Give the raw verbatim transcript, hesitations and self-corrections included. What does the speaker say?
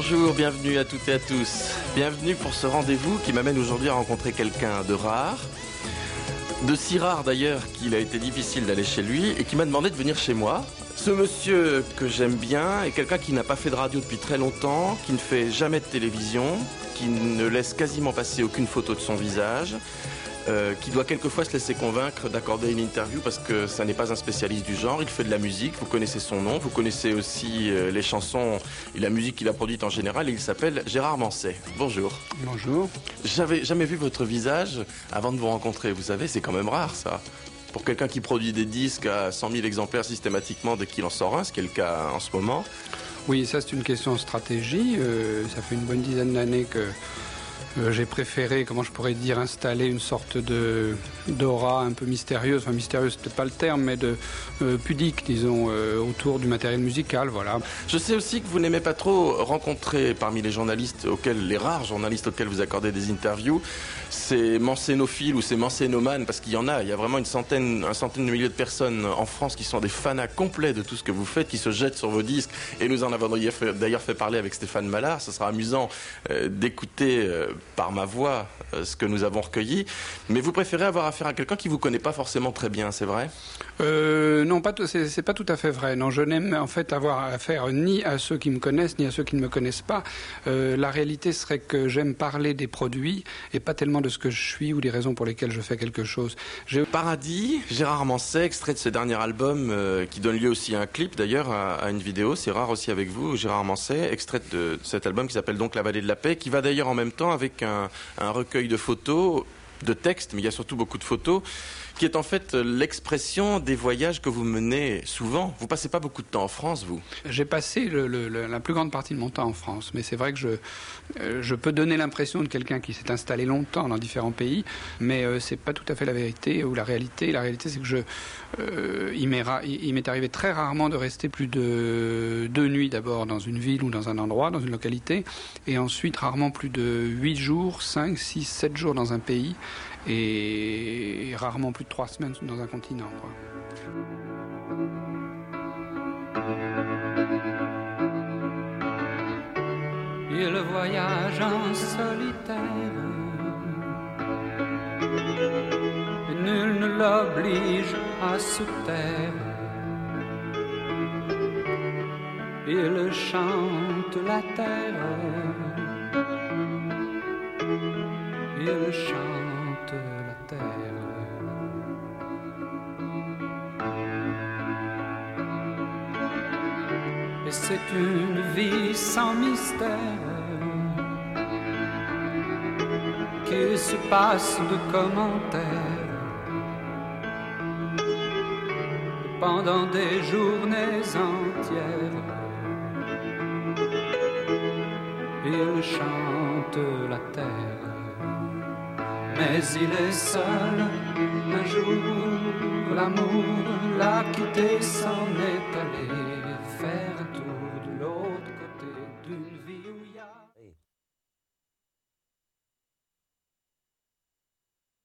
Bonjour, bienvenue à toutes et à tous. Bienvenue pour ce rendez-vous qui m'amène aujourd'hui à rencontrer quelqu'un de rare. De si rare d'ailleurs qu'il a été difficile d'aller chez lui et qui m'a demandé de venir chez moi. Ce monsieur que j'aime bien est quelqu'un qui n'a pas fait de radio depuis très longtemps, qui ne fait jamais de télévision, qui ne laisse quasiment passer aucune photo de son visage, euh, qui doit quelquefois se laisser convaincre d'accorder une interview parce que ça n'est pas un spécialiste du genre. Il fait de la musique, vous connaissez son nom, vous connaissez aussi euh, les chansons et la musique qu'il a produite en général, et il s'appelle Gérard Manset. Bonjour. Bonjour. J'avais jamais vu votre visage avant de vous rencontrer, vous savez, c'est quand même rare ça. Pour quelqu'un qui produit des disques à cent mille exemplaires systématiquement dès qu'il en sort un, ce qui est le cas en ce moment. Oui, ça c'est une question de stratégie. Euh, ça fait une bonne dizaine d'années que euh, j'ai préféré, comment je pourrais dire, installer une sorte de d'aura un peu mystérieuse, enfin mystérieuse c'est peut-être pas le terme, mais de euh, pudique, disons, euh, autour du matériel musical, voilà. Je sais aussi que vous n'aimez pas trop rencontrer parmi les journalistes auxquels, les rares journalistes auxquels vous accordez des interviews, ces mansénophiles ou ces mansénomanes, parce qu'il y en a, il y a vraiment une centaine, un centaine de milliers de personnes en France qui sont des fanas complets de tout ce que vous faites, qui se jettent sur vos disques, et nous en avons d'ailleurs fait parler avec Stéphane Mallard. Ce sera amusant euh, d'écouter euh, par ma voix euh, ce que nous avons recueilli, mais vous préférez avoir affaire à quelqu'un qui vous connaît pas forcément très bien, c'est vrai? Euh, non, pas tout, c'est, c'est pas tout à fait vrai. Non, je n'aime en fait avoir affaire ni à ceux qui me connaissent ni à ceux qui ne me connaissent pas. Euh, la réalité serait que j'aime parler des produits et pas tellement de ce que je suis ou des raisons pour lesquelles je fais quelque chose. J'ai... Paradis, Gérard Manset, extrait de ce dernier album euh, qui donne lieu aussi à un clip d'ailleurs, à, à une vidéo. C'est rare aussi avec vous, Gérard Manset, extrait de cet album qui s'appelle donc La Vallée de la Paix, qui va d'ailleurs en même temps avec un, un recueil de photos, de textes, mais il y a surtout beaucoup de photos, qui est en fait l'expression des voyages que vous menez souvent. Vous passez pas beaucoup de temps en France, vous? J'ai passé le, le, le, la plus grande partie de mon temps en France, mais c'est vrai que je, euh, je peux donner l'impression de quelqu'un qui s'est installé longtemps dans différents pays, mais euh, c'est pas tout à fait la vérité ou la réalité. La réalité, c'est que je, euh, il, m'est ra- il m'est arrivé très rarement de rester plus de deux nuits d'abord dans une ville ou dans un endroit, dans une localité, et ensuite rarement plus de huit jours, cinq, six, sept jours dans un pays. Et rarement plus de trois semaines dans un continent, quoi. Il voyage en solitaire, et nul ne l'oblige à se taire. Il chante la terre, il chante la terre. Et c'est une vie sans mystère qui se passe de commentaires pendant des journées entières. Il chante la terre, mais il est seul. Un jour, l'amour l'a quitté, s'en est allé faire un tour de l'autre côté d'une vie où il y a...